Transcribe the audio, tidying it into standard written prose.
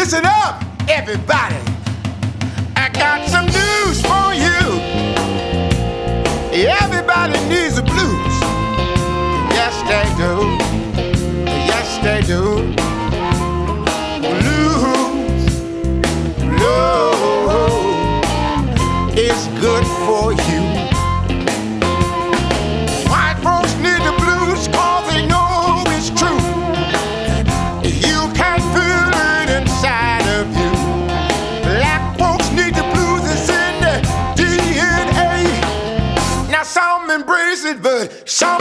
Listen up, everybody. I got some news for you. Everybody needs the blues. Yes, they do. Yes, they do. Blues, blues is good for you. White folks need the blues 'cause they know it's true. You can feel it inside of you. Black folks need the blues, it's in their DNA. Now some embrace it, but some